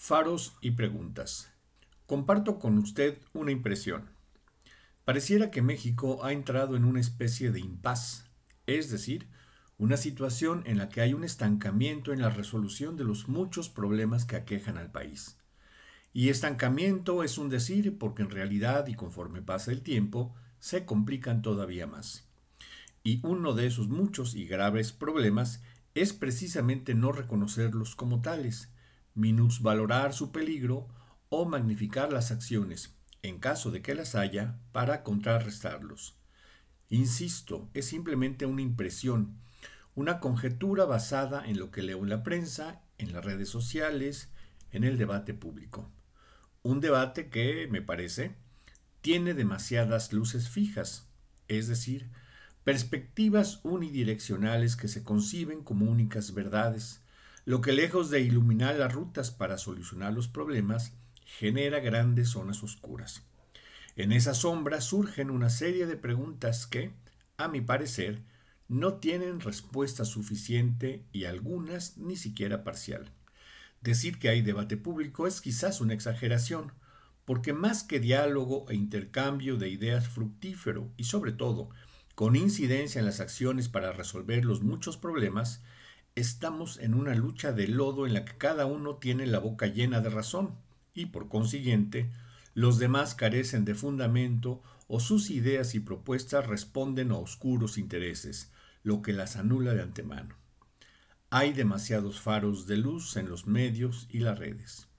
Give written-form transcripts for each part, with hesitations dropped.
Faros y preguntas. Comparto con usted una impresión. Pareciera que México ha entrado en una especie de impas, es decir, una situación en la que hay un estancamiento en la resolución de los muchos problemas que aquejan al país. Y estancamiento es un decir porque en realidad y conforme pasa el tiempo, se complican todavía más. Y uno de esos muchos y graves problemas es precisamente no reconocerlos como tales, minusvalorar su peligro o magnificar las acciones, en caso de que las haya, para contrarrestarlos. Insisto, es simplemente una impresión, una conjetura basada en lo que leo en la prensa, en las redes sociales, en el debate público. Un debate que, me parece, tiene demasiadas luces fijas, es decir, perspectivas unidireccionales que se conciben como únicas verdades, lo que lejos de iluminar las rutas para solucionar los problemas, genera grandes zonas oscuras. En esa sombra surgen una serie de preguntas que, a mi parecer, no tienen respuesta suficiente y algunas ni siquiera parcial. Decir que hay debate público es quizás una exageración, porque más que diálogo e intercambio de ideas fructífero y sobre todo con incidencia en las acciones para resolver los muchos problemas, estamos en una lucha de lodo en la que cada uno tiene la boca llena de razón y por consiguiente los demás carecen de fundamento o sus ideas y propuestas responden a oscuros intereses, lo que las anula de antemano. Hay demasiados faros de luz en los medios y las redes.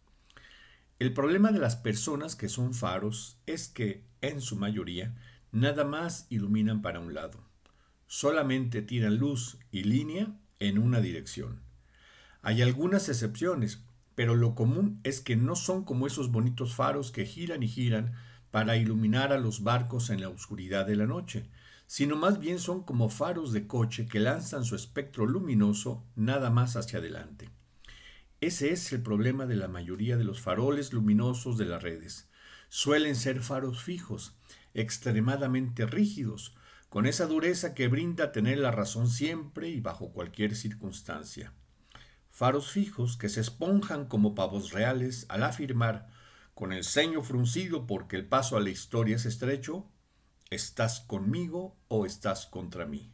El problema de las personas que son faros es que, en su mayoría, nada más iluminan para un lado. Solamente tiran luz y línea en una dirección. Hay algunas excepciones, pero lo común es que no son como esos bonitos faros que giran y giran para iluminar a los barcos en la oscuridad de la noche, sino más bien son como faros de coche que lanzan su espectro luminoso nada más hacia adelante. Ese es el problema de la mayoría de los faroles luminosos de las redes. Suelen ser faros fijos, extremadamente rígidos, con esa dureza que brinda tener la razón siempre y bajo cualquier circunstancia. Faros fijos que se esponjan como pavos reales al afirmar, con el ceño fruncido porque el paso a la historia es estrecho, ¿estás conmigo o estás contra mí?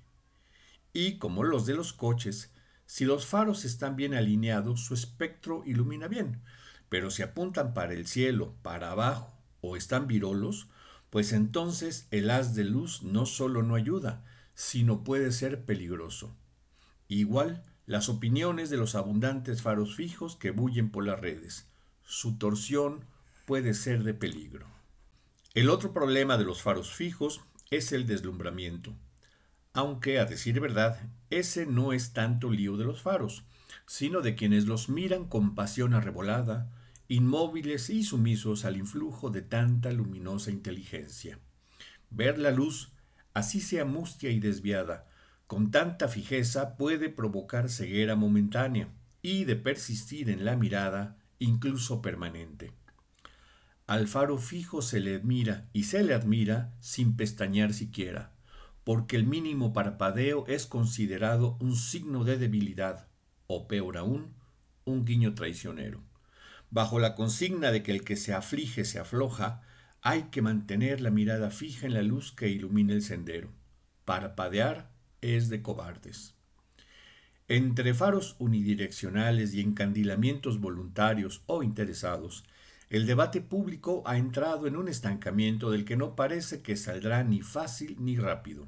Y como los de los coches, si los faros están bien alineados, su espectro ilumina bien, pero si apuntan para el cielo, para abajo o están virolos, pues entonces el haz de luz no solo no ayuda, sino puede ser peligroso. Igual las opiniones de los abundantes faros fijos que bullen por las redes. Su torsión puede ser de peligro. El otro problema de los faros fijos es el deslumbramiento. Aunque, a decir verdad, ese no es tanto lío de los faros, sino de quienes los miran con pasión arrebolada, inmóviles y sumisos al influjo de tanta luminosa inteligencia. Ver la luz, así sea mustia y desviada, con tanta fijeza puede provocar ceguera momentánea y de persistir en la mirada, incluso permanente. Al faro fijo se le admira y se le admira sin pestañear siquiera, porque el mínimo parpadeo es considerado un signo de debilidad, o peor aún, un guiño traicionero. Bajo la consigna de que el que se aflige se afloja, hay que mantener la mirada fija en la luz que ilumina el sendero. Parpadear es de cobardes. Entre faros unidireccionales y encandilamientos voluntarios o interesados, el debate público ha entrado en un estancamiento del que no parece que saldrá ni fácil ni rápido.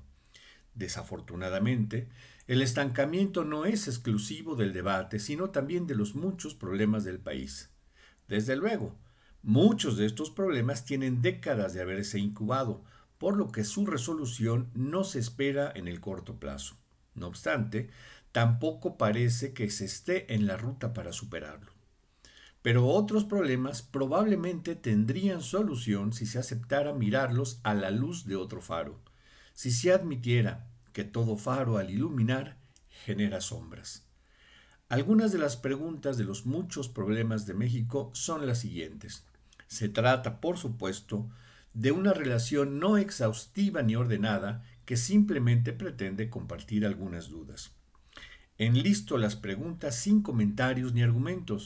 Desafortunadamente, el estancamiento no es exclusivo del debate, sino también de los muchos problemas del país. Desde luego, muchos de estos problemas tienen décadas de haberse incubado, por lo que su resolución no se espera en el corto plazo. No obstante, tampoco parece que se esté en la ruta para superarlo. Pero otros problemas probablemente tendrían solución si se aceptara mirarlos a la luz de otro faro, si se admitiera que todo faro al iluminar genera sombras. Algunas de las preguntas de los muchos problemas de México son las siguientes. Se trata, por supuesto, de una relación no exhaustiva ni ordenada que simplemente pretende compartir algunas dudas. Enlisto las preguntas sin comentarios ni argumentos,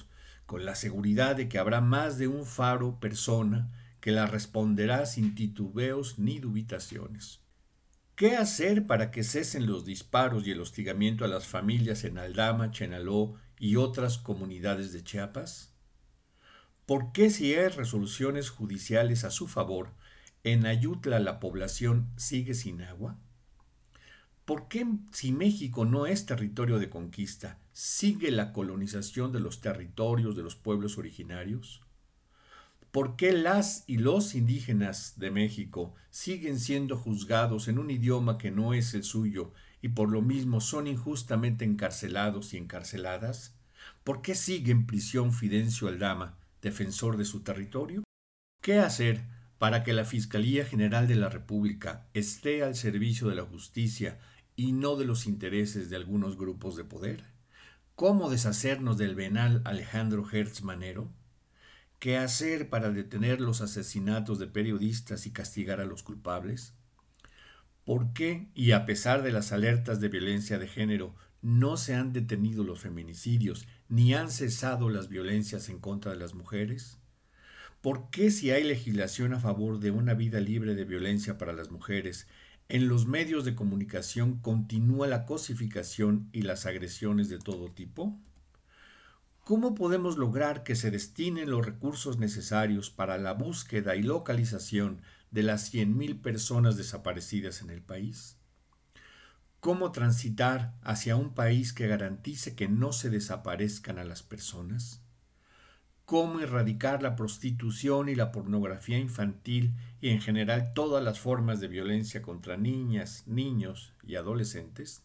con la seguridad de que habrá más de un faro persona que la responderá sin titubeos ni dubitaciones. ¿Qué hacer para que cesen los disparos y el hostigamiento a las familias en Aldama, Chenaló y otras comunidades de Chiapas? ¿Por qué si hay resoluciones judiciales a su favor, en Ayutla la población sigue sin agua? ¿Por qué si México no es territorio de conquista, sigue la colonización de los territorios de los pueblos originarios? ¿Por qué las y los indígenas de México siguen siendo juzgados en un idioma que no es el suyo y por lo mismo son injustamente encarcelados y encarceladas? ¿Por qué sigue en prisión Fidencio Aldama, defensor de su territorio? ¿Qué hacer para que la Fiscalía General de la República esté al servicio de la justicia y no de los intereses de algunos grupos de poder? ¿Cómo deshacernos del venal Alejandro Hertz Manero? ¿Qué hacer para detener los asesinatos de periodistas y castigar a los culpables? ¿Por qué, y a pesar de las alertas de violencia de género, no se han detenido los feminicidios ni han cesado las violencias en contra de las mujeres? ¿Por qué si hay legislación a favor de una vida libre de violencia para las mujeres, en los medios de comunicación continúa la cosificación y las agresiones de todo tipo? ¿Cómo podemos lograr que se destinen los recursos necesarios para la búsqueda y localización de las 100,000 personas desaparecidas en el país? ¿Cómo transitar hacia un país que garantice que no se desaparezcan a las personas? ¿Cómo erradicar la prostitución y la pornografía infantil y en general todas las formas de violencia contra niñas, niños y adolescentes?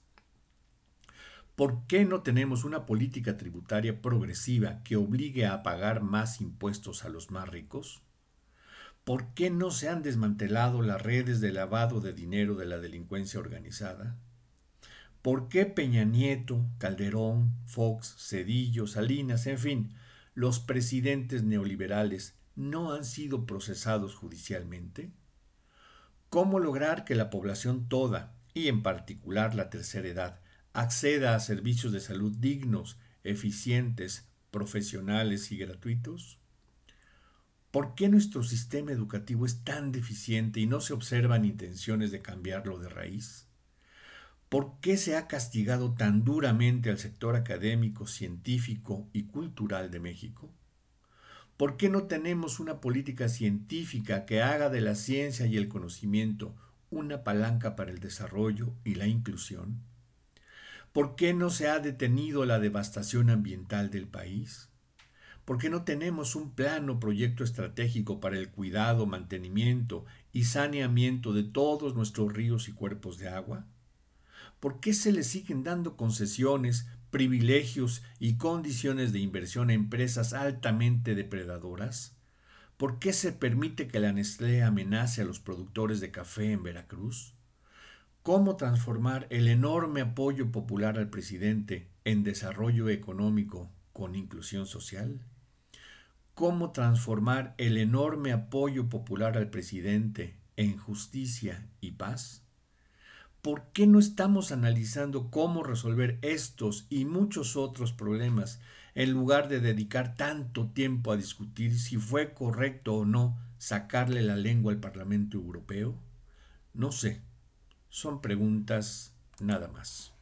¿Por qué no tenemos una política tributaria progresiva que obligue a pagar más impuestos a los más ricos? ¿Por qué no se han desmantelado las redes de lavado de dinero de la delincuencia organizada? ¿Por qué Peña Nieto, Calderón, Fox, Zedillo, Salinas, en fin, los presidentes neoliberales no han sido procesados judicialmente? ¿Cómo lograr que la población toda, y en particular la tercera edad, acceda a servicios de salud dignos, eficientes, profesionales y gratuitos? ¿Por qué nuestro sistema educativo es tan deficiente y no se observan intenciones de cambiarlo de raíz? ¿Por qué se ha castigado tan duramente al sector académico, científico y cultural de México? ¿Por qué no tenemos una política científica que haga de la ciencia y el conocimiento una palanca para el desarrollo y la inclusión? ¿Por qué no se ha detenido la devastación ambiental del país? ¿Por qué no tenemos un plan o proyecto estratégico para el cuidado, mantenimiento y saneamiento de todos nuestros ríos y cuerpos de agua? ¿Por qué se le siguen dando concesiones, privilegios y condiciones de inversión a empresas altamente depredadoras? ¿Por qué se permite que la Nestlé amenace a los productores de café en Veracruz? ¿Cómo transformar el enorme apoyo popular al presidente en desarrollo económico con inclusión social? ¿Cómo transformar el enorme apoyo popular al presidente en justicia y paz? ¿Por qué no estamos analizando cómo resolver estos y muchos otros problemas en lugar de dedicar tanto tiempo a discutir si fue correcto o no sacarle la lengua al Parlamento Europeo? No sé, son preguntas nada más.